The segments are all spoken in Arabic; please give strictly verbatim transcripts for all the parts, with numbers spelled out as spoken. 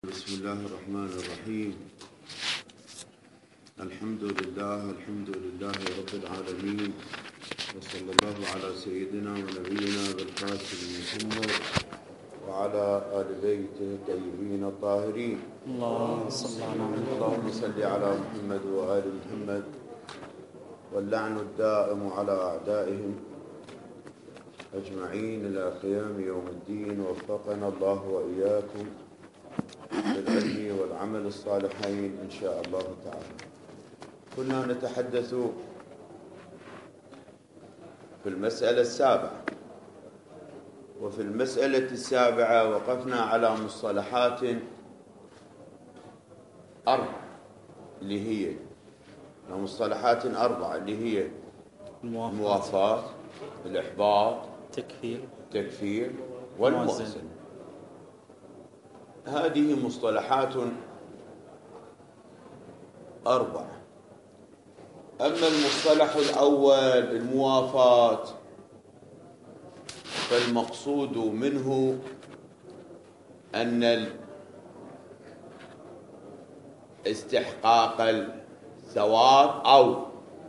بسم الله الرحمن الرحيم. الحمد لله الحمد لله رب العالمين، وصلى الله على سيدنا ونبينا بالقاسم محمد وعلى آل بيته الطيبين الطاهرين. اللهم صل على محمد اللهم صل على محمد وآل محمد، واللعن الدائم على أعدائهم أجمعين إلى قيام يوم الدين. وفقنا الله وإياكم بالعلم والعمل الصالحين إن شاء الله تعالى. كنا نتحدث في المسألة السابعة، وفي المسألة السابعة وقفنا على مصطلحات أربعة اللي هي مصطلحات أربعة اللي هي الموافاة، الإحباط، تكفير التكفير والموازنة. هذه مصطلحات أربعة. أما المصطلح الأول الموافاة فالمقصود منه أن استحقاق الثواب أو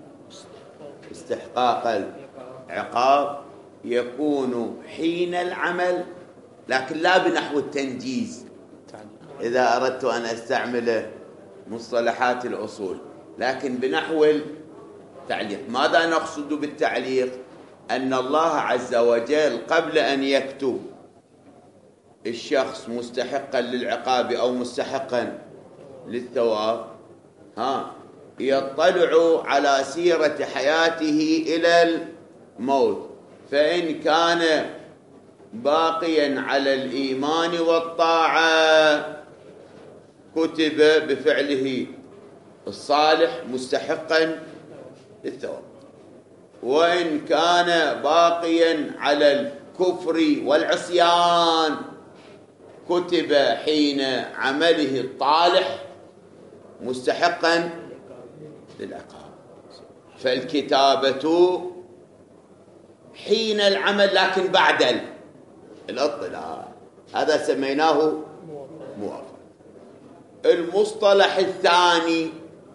استحقاق العقاب يكون حين العمل، لكن لا بنحو التنجيز. إذا أردت أن أستعمل مصطلحات الأصول، لكن بنحو التعليق. ماذا نقصد بالتعليق؟ أن الله عز وجل قبل أن يكتب الشخص مستحقا للعقاب أو مستحقا للثواب ها يطلع على سيرة حياته إلى الموت، فإن كان باقيا على الإيمان والطاعة كتب بفعله الصالح مستحقا للثواب، وإن كان باقيا على الكفر والعصيان كتب حين عمله الطالح مستحقا للعقاب. فالكتابة حين العمل لكن بعد الاطلاع، هذا سميناه موافق. المصطلح الثاني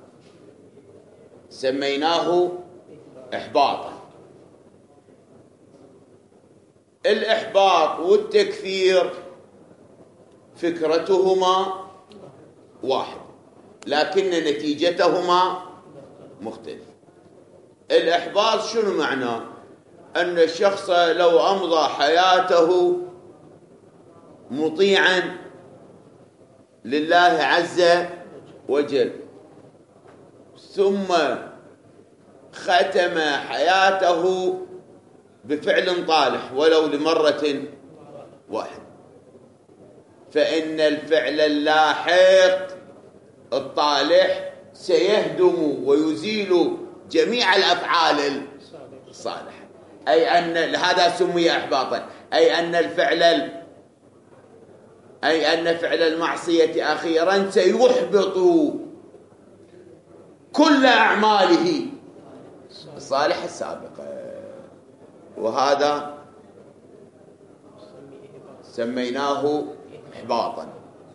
سميناه إحباطا. الإحباط والتكفير فكرتهما واحد، لكن نتيجتهما مختلفة. الإحباط شنو معناه؟ أن الشخص لو أمضى حياته مطيعا لله عز وجل ثم ختم حياته بفعل طالح ولو لمرة واحدة، فإن الفعل اللاحق الطالح سيهدم ويزيل جميع الأفعال الصالحة، أي أن هذا سمي إحباطا، أي أن الفعل أي أن فعل المعصية أخيرا سيحبط كل أعماله الصالحة السابقة، وهذا سميناه إحباطا.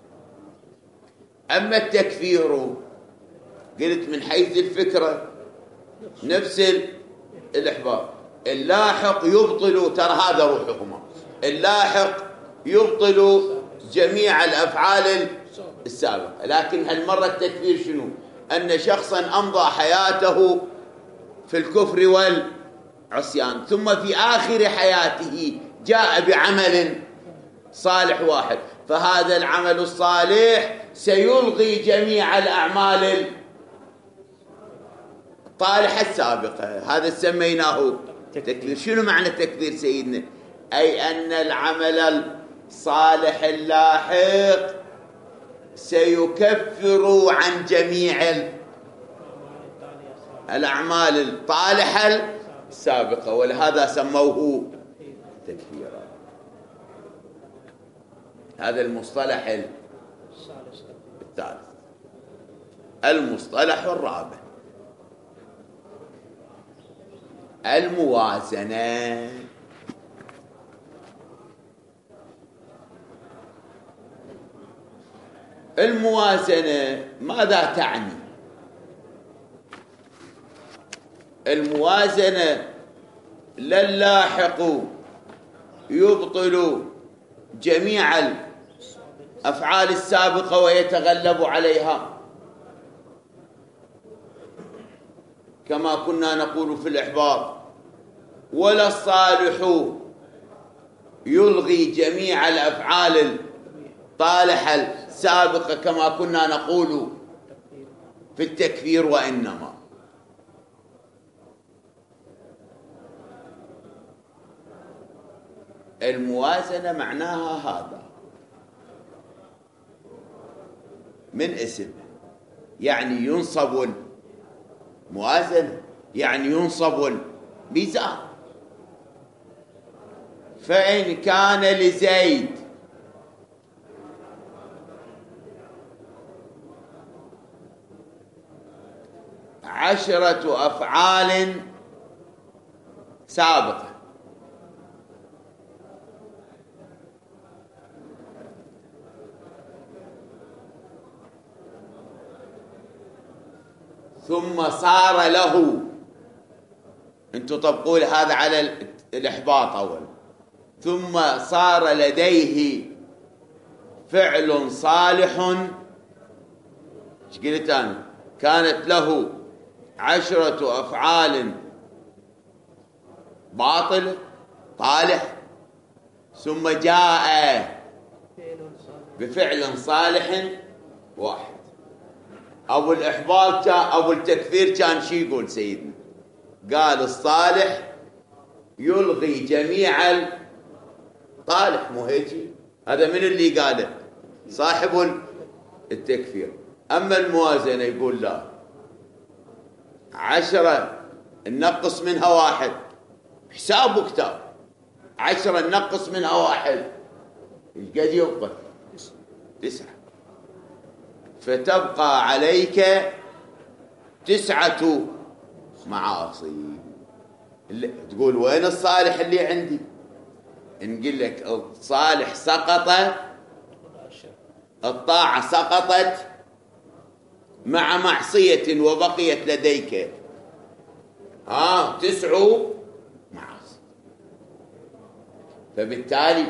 أما التكفير قلت من حيث الفكرة نفس الإحباط. اللاحق يبطل، ترى هذا روحهما، اللاحق يبطل جميع الأفعال السابقة، لكن هالمرة التكفير شنو؟ أن شخصا أمضى حياته في الكفر والعصيان ثم في آخر حياته جاء بعمل صالح واحد، فهذا العمل الصالح سيلغي جميع الأعمال الطالحة السابقة. هذا سميناه تكفير. شنو معنى التكفير سيدنا؟ أي أن العمل الصالح اللاحق سيكفر عن جميع الأعمال الطالحة السابقة، ولهذا سموه تكفيرا. هذا المصطلح الثالث. المصطلح الرابع الموازنة. الموازنة ماذا تعني؟ الموازنة للاحق يبطل جميع الأفعال السابقة ويتغلب عليها، كما كنا نقول في الإحباط، ولا الصالح يلغي جميع الأفعال الطالحة السابقة كما كنا نقول في التكفير. وإنما الموازنة معناها هذا من اسم، يعني ينصب الموازنة، يعني ينصب الميزان. فإن كان لزيد عشرة أفعال سابقة ثم صار له، انتم طبقوا هذا على الإحباط أول، ثم صار لديه فعل صالح، ايش قلت أنا؟ كانت له عشرة أفعال باطل طالح، ثم جاء بفعل صالح واحد. أبو الإحباط كان، أبو التكفير كان شي يقول سيدنا؟ قال الصالح يلغي جميع الطالح، مو هيك؟ هذا من اللي قاله؟ صاحب التكفير. أما الموازنة يقول لا، عشرة ننقص منها واحد، حساب وكتاب، عشرة ننقص منها واحد، ايش قد يقبل؟ تسعة، فتبقى عليك تسعة معاصي. تقول وين الصالح اللي عندي؟ نقول لك الصالح سقط، الطاعة سقطت مع معصية وبقيت لديك ها تسع معاصي، فبالتالي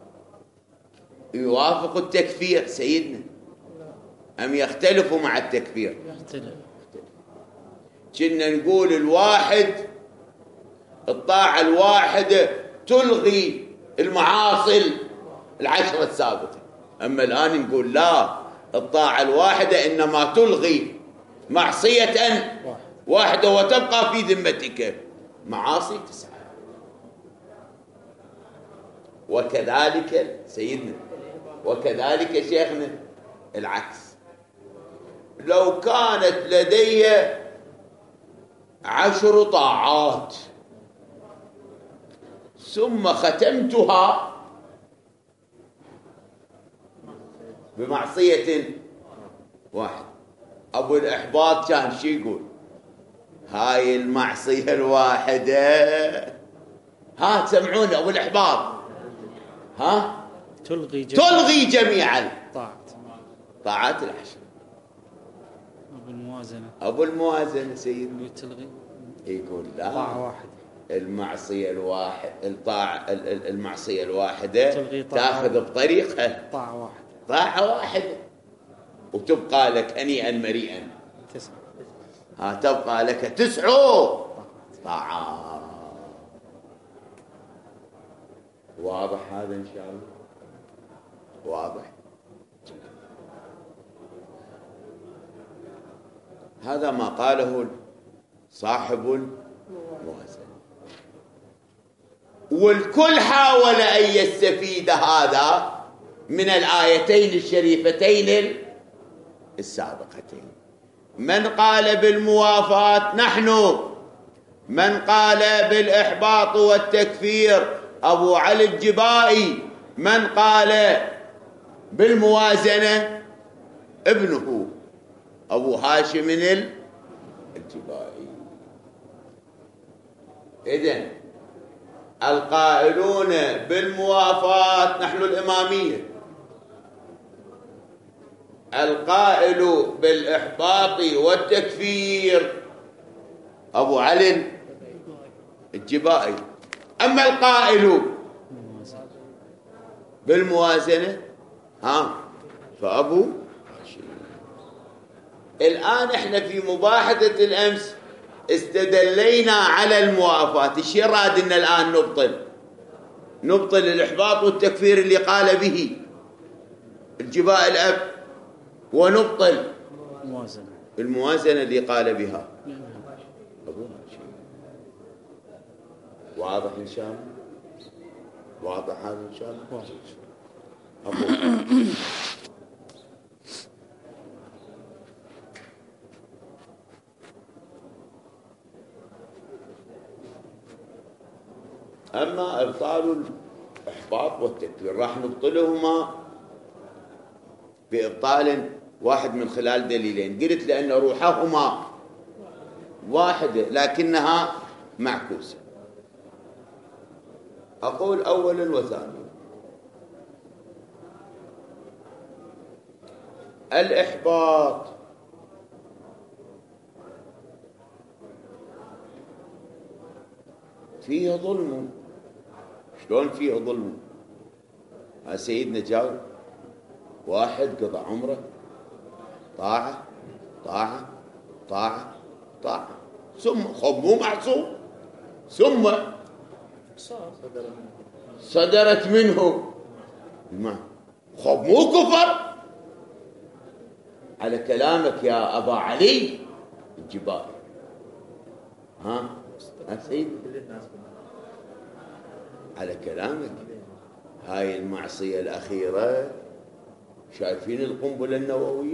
يوافق التكفير سيدنا أم يختلفوا مع التكفير؟ يختلف. كنا نقول الواحد، الطاعة الواحدة تلغي المعاصي العشرة السابقة، أما الآن نقول لا، الطاعة الواحدة إنما تلغي معصية واحدة وتبقى في ذمتك معاصي تسعة. وكذلك سيدنا، وكذلك شيخنا العكس، لو كانت لدي عشر طاعات ثم ختمتها بمعصية واحدة، أبو الإحباط كان شي يقول؟ هاي المعصية الواحدة، ها تسمعون أبو الإحباط، ها تلغي جميع تلغي جميع الطاعات طاعات العشر. أبو الموازنة أبو الموازنة سيدنا تلغي، يقول لا، طاعة واحدة، المعصية الواحد، الطاعة المعصية الواحدة تأخذ بطريقها طاعة واحدة، طاعة واحدة، وتبقى لك هنيئا مريئا تسعة، ها تبقى لك تسع طاعات. واضح هذا إن شاء الله؟ واضح. هذا ما قاله صاحب الموازنة، والكل حاول أن يستفيد هذا من الآيتين الشريفتين السابقتين. من قال بالموافاة نحن، من قال بالإحباط والتكفير أبو علي الجبائي، من قال بالموازنة ابنه أبو هاشم الجبائي. إذن القائلون بالموافاة نحن الإمامية، القائل بالإحباط والتكفير أبو علي الجبائي. أما القائل بالموازنة ها فأبو هاشم. الآن احنا في مباحثة الأمس استدلينا على الموافاة. ايش يراد ان الآن نبطل نبطل الإحباط والتكفير اللي قال به الجبائي الأب، ونبطل موازنة الموازنة اللي قال بها أبو هاشم. واضح إن شاء الله؟ واضح هذا إن شاء الله؟ واضح. أبو أما إبطال الإحباط والتكفير راح نبطلهما بإبطال واحد من خلال دليلين. قلت لأن روحهما واحدة لكنها معكوسة. أقول أولا وثانيا، الإحباط فيه ظلم. شلون فيه ظلم؟ ها سيدنا جاوب. واحد قضى عمره طاعة طاعة طاعة طاعة ثم خب مو معصوم ثم صدرت منه الماء، خب مو كفر. على كلامك يا أبا علي الجبائي. ها ها سيد، على كلامك هاي المعصية الأخيرة شايفين القنبلة النووية؟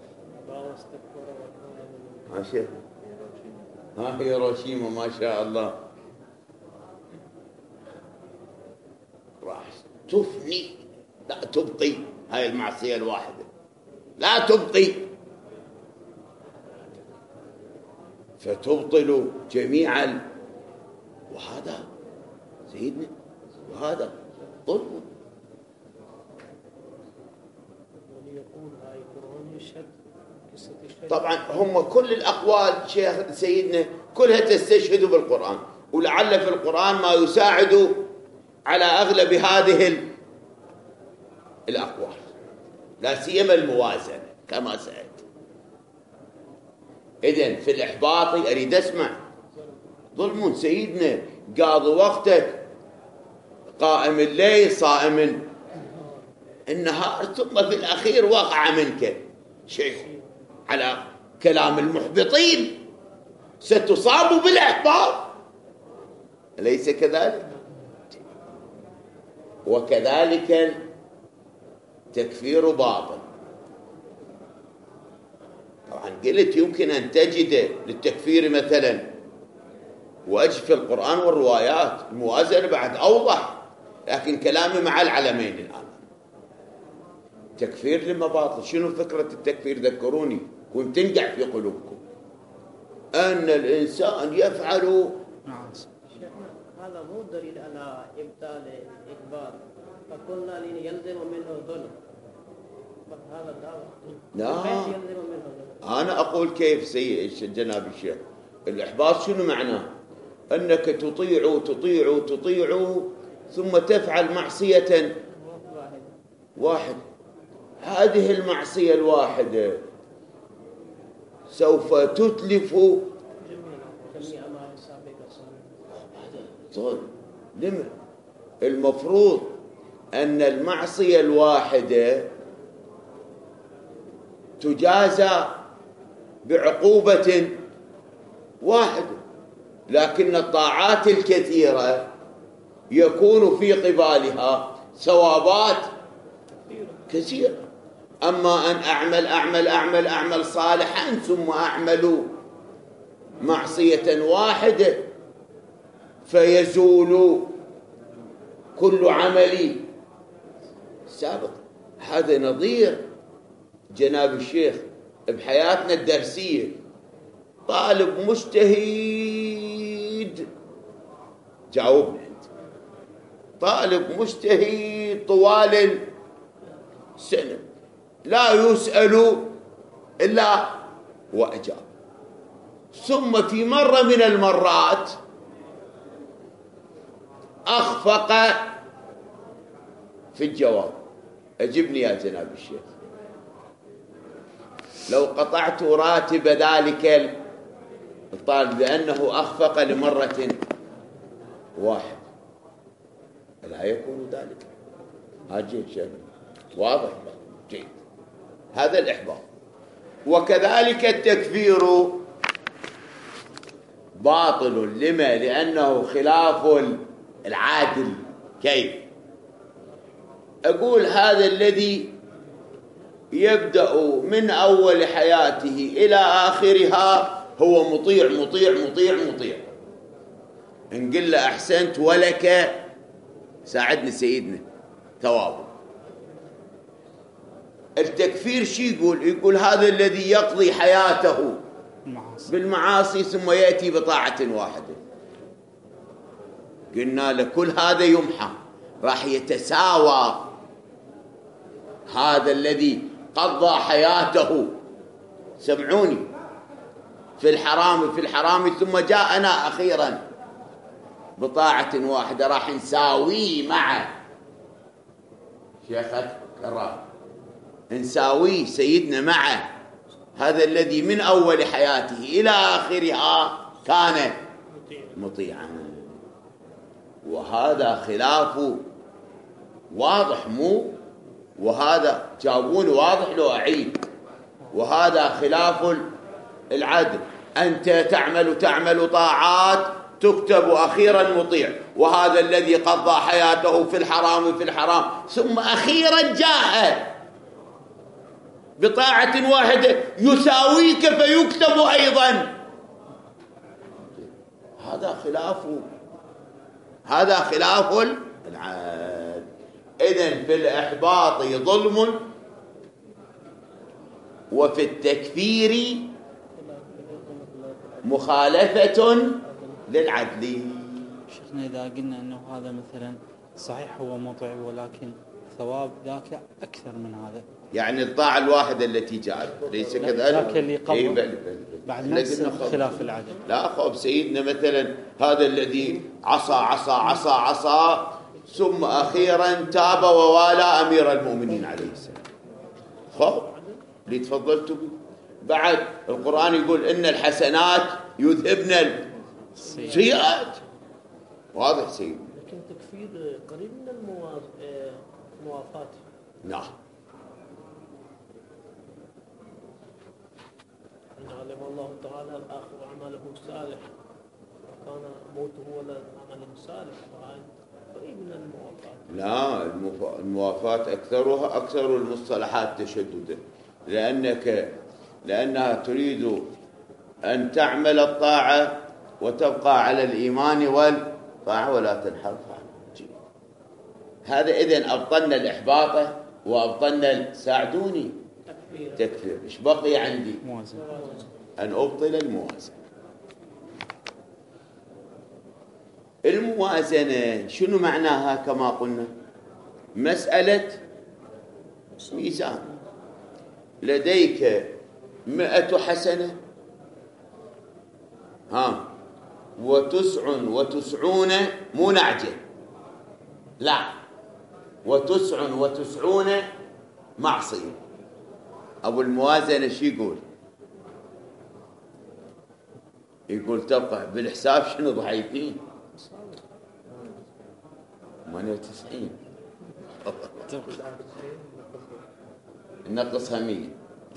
ها شيخ، ها هيروشيما ما شاء الله راح تفني، لا تبقي هاي المعصية الواحدة، لا تبقي، فتبطل جميعا. وهذا سيدنا وهذا ظلم. طبعا هم كل الأقوال شيخ سيدنا كلها تستشهد بالقرآن، ولعل في القرآن ما يساعد على أغلب هذه الأقوال، لا سيما الموازنة كما سألت. إذن في الإحباط أريد أسمع ظلم سيدنا، قاضي وقتك، قائم الليل، صائم النهار، ثم في الأخير وقع منك شيء على كلام المحبطين، ستصاب بالإحباط، أليس كذلك؟ وكذلك تكفير باطل. طبعا قلت يمكن أن تجد للتكفير مثلا وأجد في القرآن والروايات الموازنة بعد أوضح، لكن كلامي مع العلمين الآن. تكفير لما باطل، شنو فكرة التكفير؟ ذكروني كنت تنقع في قلوبكم أن الإنسان يفعل معاصي. هذا مو دليل على إبطال الإكبار، فقلنا لن يلزم منه ظلم، هذا دعوة. لا كيف يلزم منه ظلم؟ أنا أقول كيف سيد جناب الشيخ. الإحباط شنو معناه؟ أنك تطيع تطيع تطيع ثم تفعل معصية واحدة، هذه المعصية الواحدة سوف تتلف جميع ما السابقة. ظلم. لما المفروض أن المعصية الواحدة تجازى بعقوبة واحدة، لكن الطاعات الكثيرة يكون في قبالها ثوابات كثيرة. أما أن أعمل أعمل أعمل أعمل صالحا ثم أعمل معصية واحدة فيزول كل عملي سابق. هذا نظير جناب الشيخ بحياتنا الدرسية. طالب مجتهد، جاوبنا أنت، طالب مجتهد طوال السنة لا يسأل إلا وأجاب. ثم في مرة من المرات أخفق في الجواب. أجبني يا جناب الشيخ، لو قطعت راتب ذلك الطالب لأنه أخفق لمرة واحدة لا يكون ذلك. هاجي شيء واضح جيد. هذا الإحباط. وكذلك التكفير باطل. لما؟ لأنه خلاف العادل. كيف؟ أقول هذا الذي يبدأ من أول حياته إلى آخرها هو مطيع مطيع مطيع مطيع. إن قل له أحسنت ولك ساعدني سيدنا ثوابه. التكفير شي يقول؟ يقول هذا الذي يقضي حياته بالمعاصي ثم يأتي بطاعة واحدة. قلنا له كل هذا يمحى، راح يتساوى هذا الذي قضى حياته، سمعوني، في الحرام في الحرام ثم جاءنا أخيرا بطاعة واحدة، راح نساويه معه. شيخك كرام، نساويه سيدنا معه. هذا الذي من أول حياته إلى آخرها كان مطيعا. وهذا خلاف واضح، مو وهذا جاوبوني واضح لو أعيد. وهذا خلاف العدل. أنت تعمل تعمل طاعات تكتب أخيرا مطيع، وهذا الذي قضى حياته في الحرام في الحرام ثم أخيرا جاء بطاعة واحدة يساويك فيكتب أيضا. هذا خلاف هذا خلاف العدل. إذن في الإحباط ظلم، وفي التكفير مخالفة للعدل. شيخنا إذا قلنا أنه هذا مثلا صحيح هو مطيع ولكن ثواب ذاك أكثر من هذا، يعني الطاعة الواحدة التي جاءت ليس كذلك؟ ذاك اللي قبل بل بل بعد ما خلاف العدل. لا خوف سيدنا، مثلا هذا الذي عصى عصى عصى عصى ثم أخيرا تاب ووالى أمير المؤمنين عليه السلام، خوف اللي تفضلت به. بعد القرآن يقول إن الحسنات يذهبن السيئات. واضح سيدنا. لكن تكفير قريب من الموافاة. نعم. أن علم الله تعالى الآخر عمله صالح وكان موته ولا عمل صالح، قريب من الموافاة. لا، الموافاة أكثرها أكثر المصطلحات تشددا، لأنك لأنها تريد أن تعمل الطاعة وتبقى على الإيمان والطاعة ولا تنحرف عنه. هذا إذن أبطلنا الإحباط وأبطلنا ساعدوني تكفير. إيش بقي عندي؟ موازنة. أن أبطل الموازنة. الموازنة شنو معناها؟ كما قلنا مسألة ميزان. لديك مئة حسنة ها وتسع وتسعون مو نعجة، لا، وتسع وتسعون معصية. أبو الموازنة شو يقول؟ يقول تبقى بالحساب شنو ضعيفين؟ ثمانية وتسعين نقصها مية.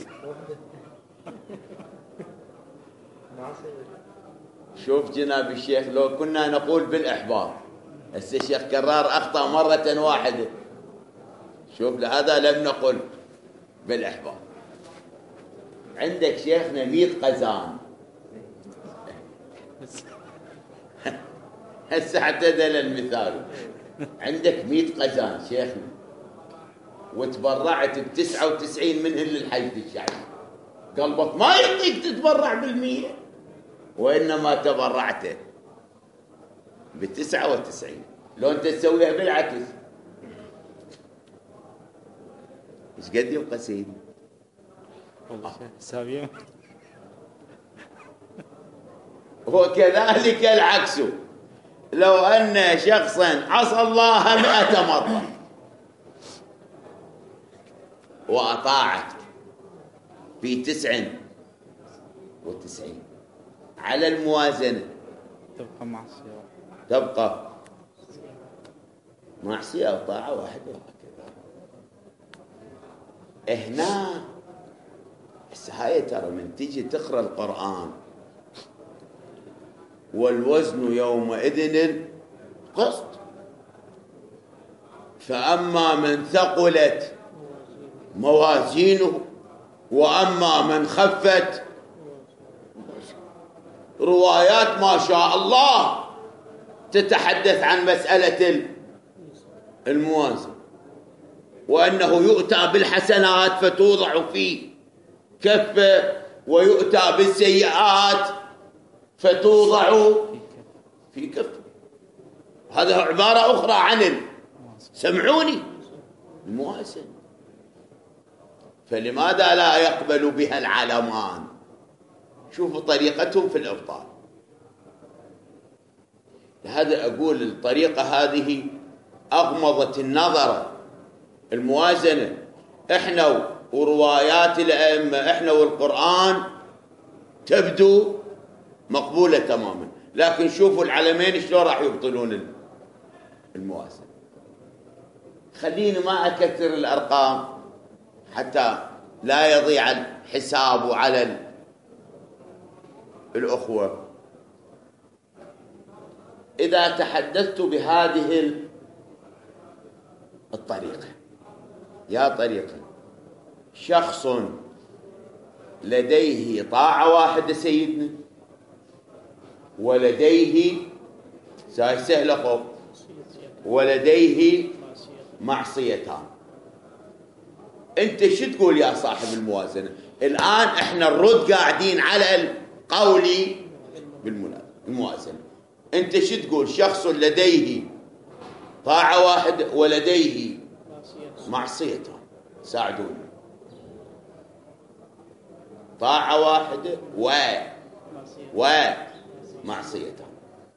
شوف جناب الشيخ، لو كنا نقول بالإحباط، هسه الشيخ كرار أخطأ مرة واحدة. شوف لهذا لم نقل بالإحباط. عندك شيخنا مئة قزان، هسه اعتدل المثال. عندك مئة قزان شيخنا وتبرعت بتسعة وتسعين منهن للحي الشعبي، قلبك ما يعطيك تتبرع بالمية، وإنما تبرعت بتسعة وتسعين. لو أنت تسويها بالعكس إيش قد يبقى سيدي؟ سابية. وكذلك العكس، لو أن شخصا عصى الله مئة مرة وأطاعت في تسع وتسعين، على الموازنة تبقى معصية تبقى معصية أو طاعة واحدة. وهكذا هنا هاي ترى من تيجي تقرأ القرآن والوزن يومئذ قسط، فأما من ثقلت موازينه وأما من خفت، روايات ما شاء الله تتحدث عن مسألة الموازنة، وأنه يؤتى بالحسنات فتوضع في كفة، ويؤتى بالسيئات فتوضع في كفة. هذا عبارة أخرى عن سمعوني الموازنة. فلماذا لا يقبل بها العالمان؟ شوفوا طريقتهم في الإبطال. لهذا أقول الطريقة هذه أغمضت النظر. الموازنة إحنا وروايات الأئمة، إحنا والقرآن، تبدو مقبولة تماما، لكن شوفوا العلمين شلون راح يبطلون الموازنة. خليني ما أكثر الأرقام حتى لا يضيع الحساب على الأخوة. إذا تحدثت بهذه الطريقة، يا طريقة شخص لديه طاعة واحدة سيدنا، ولديه سهل خوف، ولديه معصيتان، انت شو تقول يا صاحب الموازنة؟ الآن احنا الرد قاعدين على القول بالموازنة. انت شو تقول؟ شخص لديه طاعة واحدة ولديه معصيتان، ساعدوني. طاعة واحدة و ومعصيتان.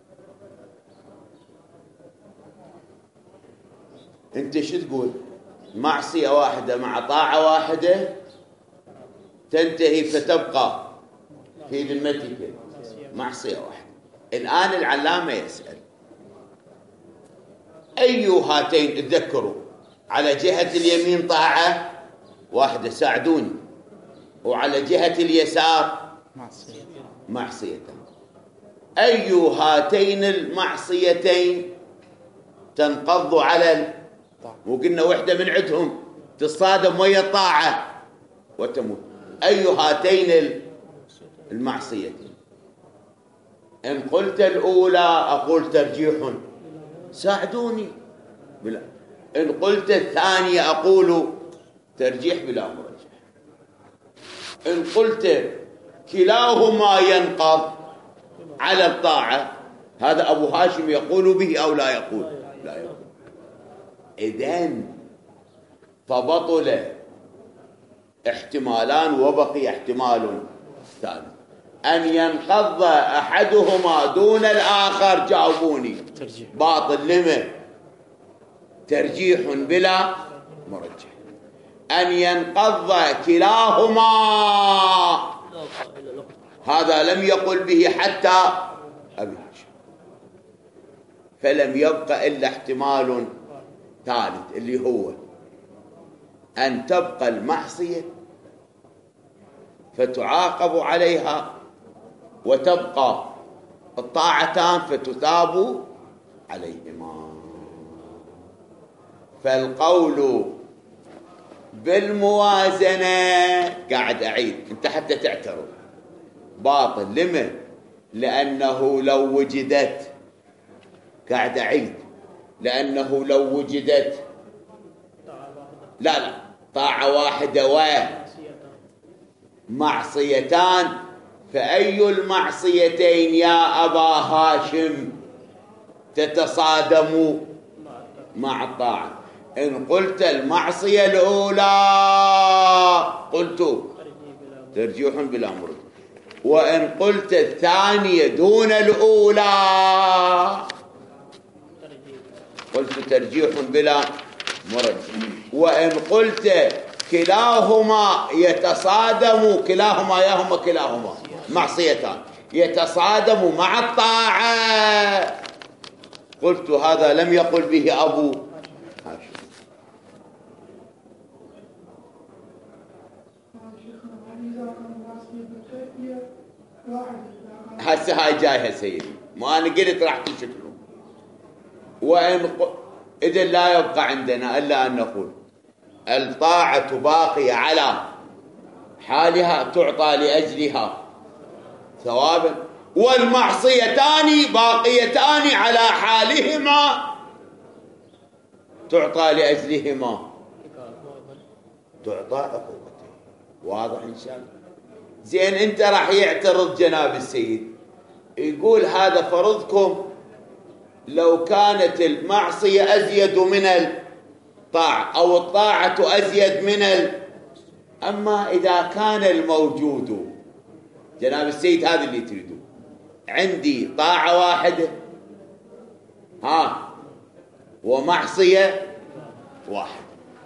انت شو تقول؟ معصية واحدة مع طاعة واحدة تنتهي فتبقى في ذمتك معصية واحدة. الآن العلامة يسأل أي هاتين تذكروا؟ على جهة اليمين طاعة واحدة، ساعدوني، وعلى جهة اليسار معصيتان. أي هاتين المعصيتين تنقض على، وقلنا وحدة من عندهم تصادم ويا الطاعة وتموت. أي هاتين المعصيتين؟ إن قلت الأولى أقول ترجيح، ساعدوني بلا. إن قلت الثانية أقول ترجيح بلا مرجح. إن قلت كلاهما ينقض على الطاعة، هذا أبو هاشم يقول به أو لا يقول؟ لا يقول. إذن فبطل احتمالان وبقي احتمال ثالث، أن ينقض أحدهما دون الآخر. جاوبوني. ترجيح. باطل. لما؟ ترجيح بلا مرجح. أن ينقض كلاهما، هذا لم يقل به حتى أبي هاشم، فلم يبقى إلا احتمال ثالث اللي هو أن تبقى المعصية فتعاقب عليها، وتبقى الطاعتان فتثاب عليهما. فالقول بالموازنة، قاعد أعيد انت حتى تعترف، باطل. لما؟ لأنه لو وجدت، قاعد أعيد، لأنه لو وجدت لا لا طاعة واحدة ومعصيتان، فأي المعصيتين يا أبا هاشم تتصادم مع الطاعة؟ إن قلت المعصية الأولى قلت ترجيح بلا مرد. وإن قلت الثانية دون الأولى قلت ترجيح بلا مرد. وإن قلت كلاهما يتصادم، كلاهما ياهما كلاهما معصيتان يتصادم مع الطاعة، قلت هذا لم يقل به أبو هاشم. هسه هاي جايها سيدي، ما أنا قلت راح تشكلوا. وإن إذا لا يبقى عندنا إلا أن نقول الطاعة باقية على حالها تعطى لأجلها ثوابا، والمعصيتان باقيتان على حالهما تعطى لأجلهما تعطى عقوبتين. واضح إن شاء الله؟ زين أنت راح يعترض جناب السيد يقول هذا فرضكم لو كانت المعصية أزيد من الطاعة أو الطاعة أزيد من ال... أما إذا كان الموجود جناب السيد هذا اللي تريدوه عندي طاعة واحدة ها ومعصية واحدة،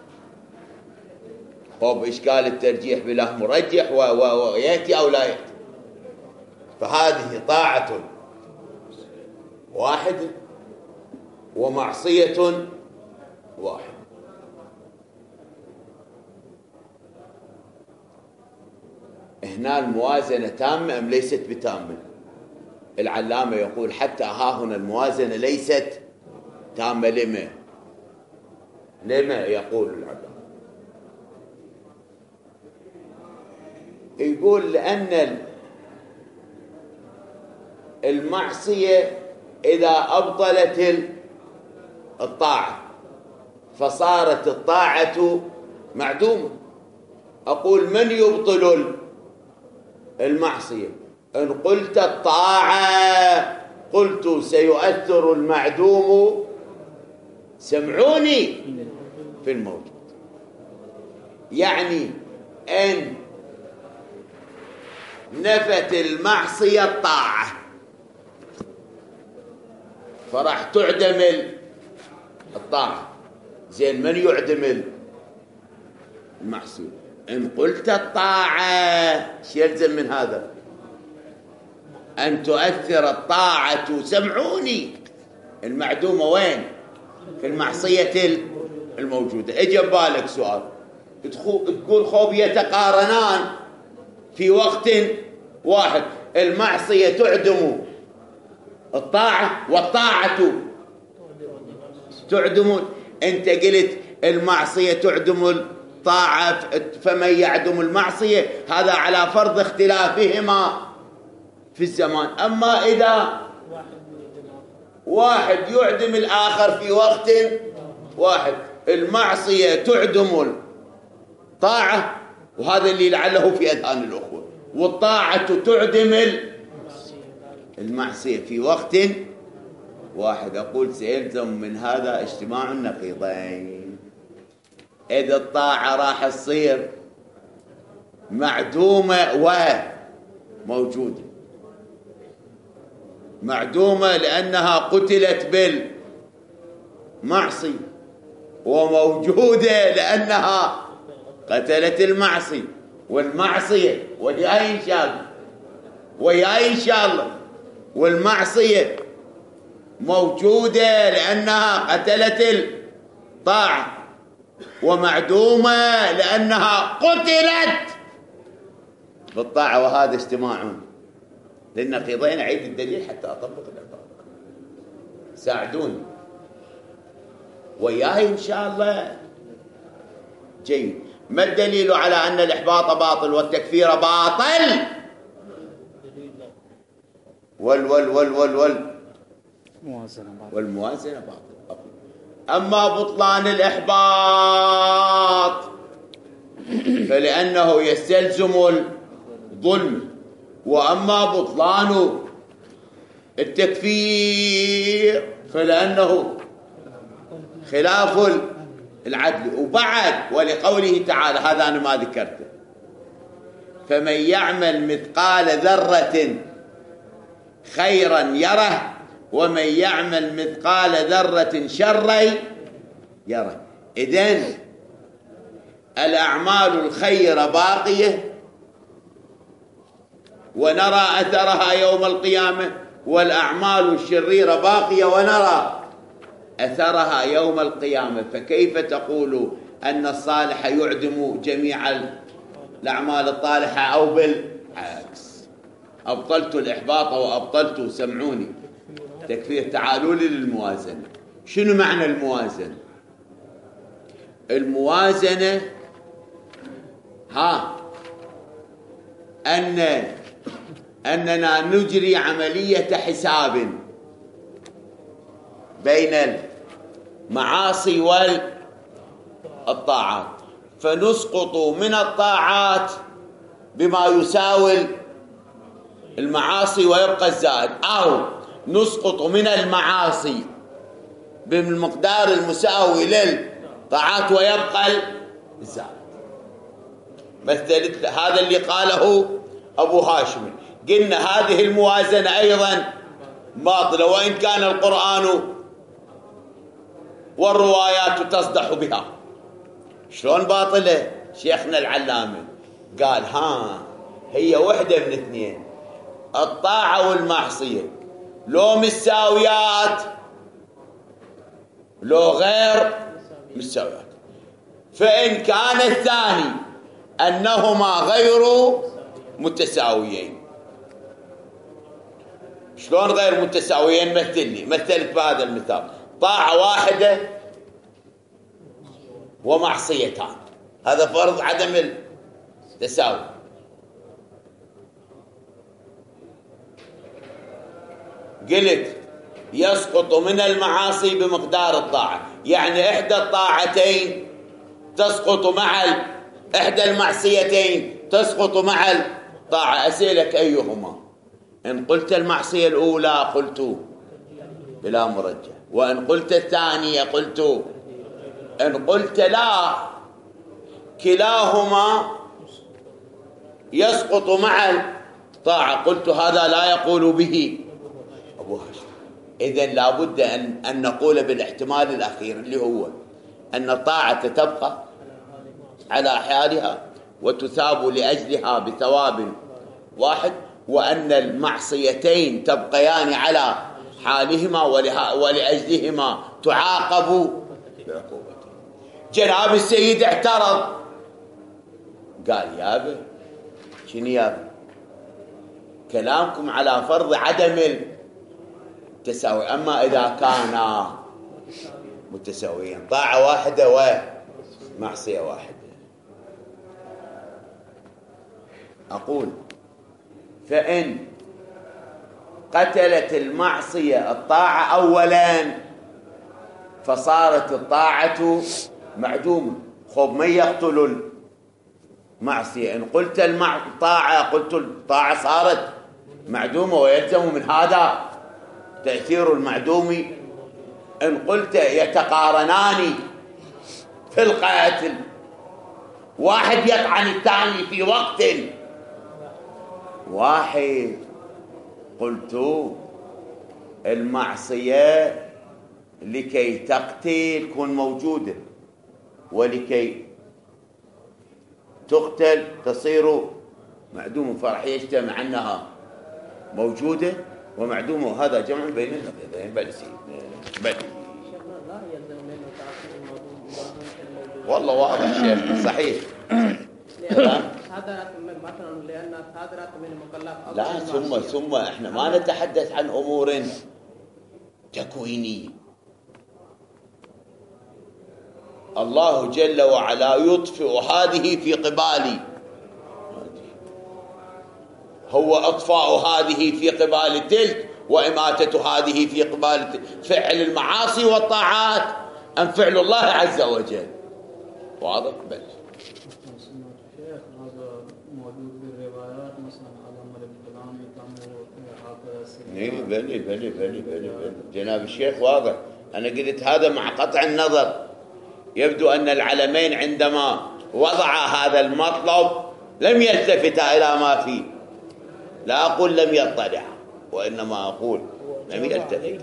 طب إشكال الترجيح بلا مرجح ويأتي أو لا يأتي. فهذه طاعة واحدة ومعصية واحدة. هنا الموازنة تامة أم ليست بتامة؟ العلامة يقول حتى ها هنا الموازنة ليست تامة. لما؟ لما يقول العلامة؟ يقول لأن المعصية إذا أبطلت الطاعة فصارت الطاعة معدومة. أقول من يبطل المعصية؟ إن قلت الطاعة قلت سيؤثر المعدوم، سمعوني، في الموجود. يعني أن نفت المعصية الطاعة فراح تعدم الطاعة. زين من يعدم المعصية؟ إن قلت الطاعة شو يلزم من هذا؟ أن تؤثر الطاعة، سمعوني، المعدومة وين؟ في المعصية الموجودة. اجى ببالك سؤال تقول خوب يتقارنان في وقت واحد، المعصية تعدم الطاعة والطاعة تعدم. انت قلت المعصية تعدم الطاعة، فمن يعدم المعصية هذا على فرض اختلافهما في الزمان. أما إذا واحد يعدم الآخر في وقت واحد، المعصية تعدم الطاعة وهذا اللي لعله في أذهان الأخوة، والطاعة تعدم المعصية في وقت واحد. أقول سيلزم من هذا اجتماع النقيضين. إذا الطاعة راح تصير معدومة وموجودة، معدومة لأنها قتلت بالمعصية، وموجودة لأنها قتلت المعصية، والمعصية وهي إن شاء الله وهي إن شاء الله والمعصية موجودة لأنها قتلت الطاعة، ومعدومة لأنها قتلت بالطاعة. وهذا اجتماع للنقيضين. أعيد الدليل حتى أطبق العبارة، ساعدوني وياي إن شاء الله. جيد. ما الدليل على أن الإحباط باطل والتكفير باطل؟ وال وال وال وال وال والموازنة باطل. أما بطلان الإحباط فلأنه يستلزم الظلم، وأما بطلان التكفير فلأنه خلاف العدل. وبعد ولقوله تعالى، هذا أنا ما ذكرته، فمن يعمل مثقال ذرة خيرا يره ومن يعمل مثقال ذرة شرا يره. إذن الأعمال الخيرة باقية ونرى أثرها يوم القيامة، والأعمال الشريرة باقية ونرى أثرها يوم القيامة. فكيف تقول أن الصالح يعدم جميع الأعمال الطالحة؟ أو بالعكس، أبطلت الإحباط وأبطلت، سمعوني، تكفير. تعالوا لي للموازنة. شنو معنى الموازنة؟ الموازنة ها أن أننا نجري عملية حساب بين المعاصي والطاعات، فنسقط من الطاعات بما يساوي المعاصي ويبقى الزائد، أو نسقط من المعاصي بالمقدار المساوي للطاعات ويبقى الزائد. مثل هذا اللي قاله أبو هاشم. قلنا هذه الموازنة أيضا باطلة، وإن كان القرآن والروايات تصدح بها. شلون باطلة؟ شيخنا العلامة قال ها هي وحدة من اثنين، الطاعة والمعصية لو مساويات لو غير مساويات، فإن كان الثاني أنهما غير متساويين. شلون غير متساويين؟ مثل لي، مثلت بهذا المثال: طاعة واحدة ومعصيتان، هذا فرض عدم التساوي. قلت يسقط من المعاصي بمقدار الطاعة، يعني إحدى الطاعتين تسقط مع إحدى المعصيتين تسقط مع الطاعة. أسألك أيهما؟ إن قلت المعصية الأولى قلت بلا مرجح، وإن قلت الثانية قلت، إن قلت لا كلاهما يسقط مع الطاعة قلت هذا لا يقول به أبو هاشم. إذن لابد أن, أن نقول بالاحتمال الأخير اللي هو أن الطاعة تبقى على حالها وتثاب لأجلها بثواب واحد، وأن المعصيتين تبقيان على حالهما ولأجلهما تعاقب بعقوبته. جناب السيد اعترض قال يابا شنو يابا؟ كلامكم على فرض عدم التساوي، أما إذا كانا متساويين طاعة واحدة ومعصية واحدة. أقول فإن قتلت المعصية الطاعة أولا فصارت الطاعة معدومة. خب من يقتل المعصية؟ إن قلت الطاعة قلت الطاعة صارت معدومة، ويلزم من هذا تأثير المعدوم. إن قلت يتقارنان في القتل، واحد يطعن الثاني في وقت واحد، قلت المعصية لكي تقتل تكون موجودة، ولكي تقتل تصير معدومة، فرح يجتمع عنها موجودة ومعدومة، وهذا جمع بين النقيضين. بل سيد بل والله واضح شيخ صحيح. لا ثم ثم احنا ما نتحدث عن امور تكوينية. الله جل وعلا يطفئ هذه في قبال، هو اطفاء هذه في قبال تلك، واماتة هذه في قبال تلك. فعل المعاصي والطاعات ام فعل الله عز وجل؟ واضح؟ بل بلي بلي بلي بلي جناب الشيخ واضح. أنا قلت هذا مع قطع النظر. يبدو أن العلمين عندما وضع هذا المطلب لم يلتفت إلى ما فيه. لا أقول لم يطلع، وإنما أقول لم يلتفت.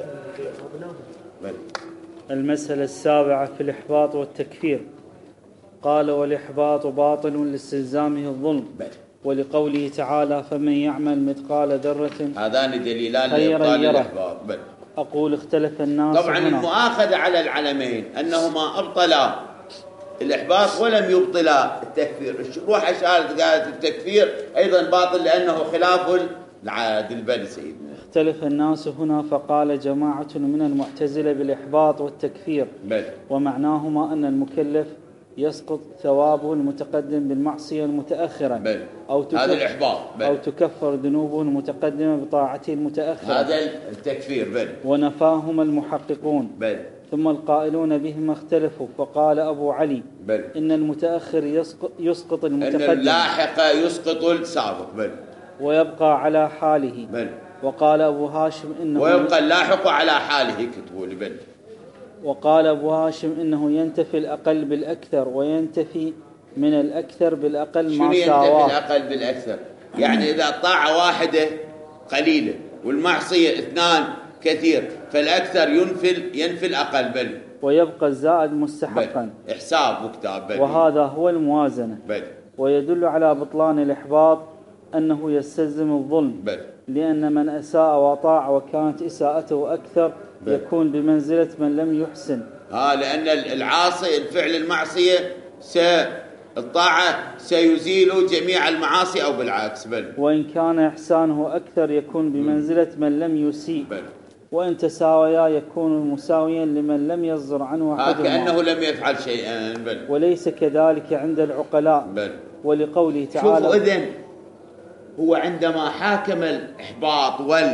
المسألة السابعة في الإحباط والتكفير. قال: والإحباط باطل لاستلزامه الظلم، ولقوله تعالى: فمن يعمل مثقال ذرة هذان دليلان لإبطال الإحباط. أقول: اختلف الناس طبعا هنا. المؤاخذة على العلمين أنهما أبطلا الإحباط ولم يبطلا التكفير. روح أشارت قالت التكفير أيضا باطل لأنه خلاف العادل. بل سيدنا اختلف الناس هنا، فقال جماعة من المعتزلة بالإحباط والتكفير بل. ومعناهما أن المكلف يسقط ثوابه المتقدم بالمعصية المتأخرة بل. أو تكفر, هذا الإحباط بل. أو تكفر ذنوبه المتقدمة بطاعته المتأخرة. هذا التكفير بل. ونفاهما المحققون بل. ثم القائلون بهما اختلفوا، فقال أبو علي: بل. إن المتأخر يسقط, يسقط المتقدم، إن اللاحق يسقط السابق. بل. ويبقى على حاله. بل. وقال أبو هاشم إنه ويبقى اللاحق على حاله كتبوا لي. بل. وقال أبو هاشم إنه ينتفي الأقل بالأكثر، وينتفي من الأكثر بالأقل ما شنو ساواه. ينتفي الأقل بالأكثر؟ يعني إذا الطاعة واحدة قليلة والمعصية اثنان كثير، فالأكثر ينفي ينفي الأقل. بل. ويبقى الزائد مستحقا. بل. إحساب وكتاب. بل. وهذا هو الموازنة. بل. ويدل على بطلان الإحباط أنه يستلزم الظلم. بل. لأن من أساء وطاع وكانت إساءته أكثر بل. يكون بمنزلة من لم يحسن. ها لأن العاصي الفعل المعصية الطاعة سيزيل جميع المعاصي أو بالعكس. بل. وإن كان إحسانه أكثر يكون بمنزلة من لم يسيء. بل. وإن تساويا يكون مساويا لمن لم يصدر عنه أحدهما، كأنه لم يفعل شيئا. بل. وليس كذلك عند العقلاء. بل. ولقوله تعالى: شوفوا إذن هو عندما حاكم الإحباط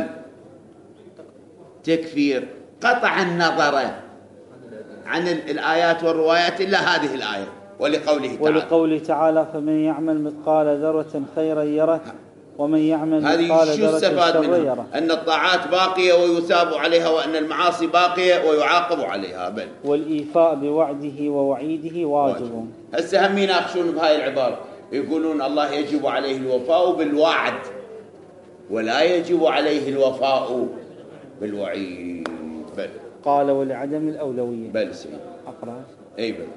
والتكفير قطع النظر عن الآيات والروايات إلا هذه الآية. ولقوله تعالى ولقوله تعالى: فمن يعمل مثقال ذرة خيرا يره، ومن يعمل مثقال ذرة شرا يره. أن الطاعات باقية ويثاب عليها، وأن المعاصي باقية ويعاقب عليها. بل. والإيفاء بوعده ووعيده واجب. هسه هم يناقشون بهاي العبارة، يقولون الله يجب عليه الوفاء بالوعد ولا يجب عليه الوفاء بالوعيد. بل. قال: ولعدم الأولوية. بل سيد أقرأ. أي بل.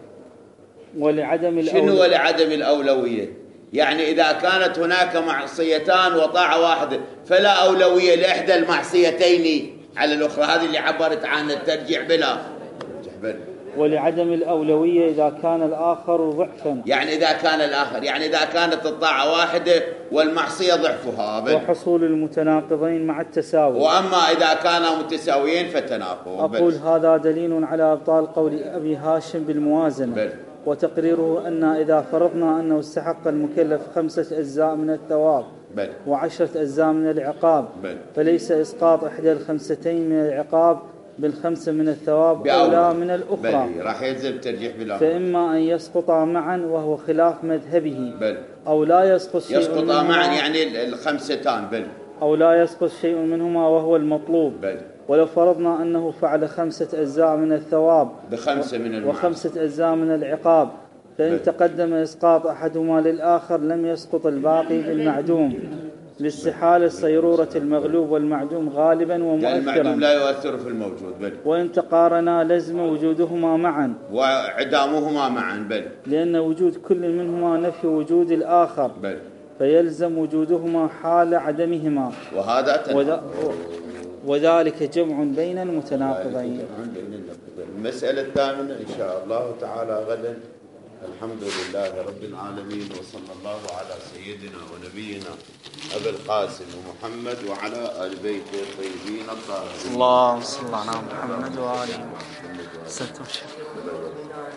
ولعدم الأولوية. شنو ولعدم الأولوية؟ يعني إذا كانت هناك معصيتان وطاعة واحدة فلا أولوية لإحدى المعصيتين على الأخرى. هذه اللي عبرت عنها الترجيع بلا بل. ولعدم الأولوية إذا كان الآخر ضعفا. يعني إذا كان الآخر يعني إذا كانت الطاعة واحدة والمعصية ضعفها. بل. وحصول المتناقضين مع التساوي. وأما إذا كانا متساويين فتناقض. أقول بل. هذا دليل على إبطال قول أبي هاشم بالموازنة. بل. وتقريره أن إذا فرضنا أنه استحق المكلف خمسة أجزاء من الثواب بل. وعشرة أجزاء من العقاب، بل. فليس إسقاط إحدى الخمستين من العقاب بالخمسة من الثواب أولى من الأخرى، بل. راح يلزم ترجيح بلا. فإما أن يسقطا معا وهو خلاف مذهبه، بل. أو لا يسقط شيء يسقطا معا يعني الخمستان. بل. أو لا يسقط شيء منهما وهو المطلوب. بل. ولو فرضنا أنه فعل خمسة أجزاء من الثواب بخمسة من المعاصي وخمسة أجزاء من العقاب، فإن بل. تقدم إسقاط أحدهما للآخر لم يسقط الباقي بالمعدوم، لاستحالة صيرورة المغلوب والمعدوم غالبا ومؤثرا. المعدوم لا يؤثر في الموجود. بل. وإن تقارنا لزم وجودهما معا وعدامهما معا. بل. لأن وجود كل منهما نفي وجود الآخر. بل. فيلزم وجودهما حال عدمهما، وهذا تناقض. وذلك جمع بين المتناقضين. المسألة الثامنة إن شاء الله تعالى غدا. الحمد لله رب العالمين، وصلى الله على سيدنا ونبينا أبي القاسم ومحمد وعلى آل بيته الطيبين الطاهرين. اللهم صل على محمد وآله وسلم.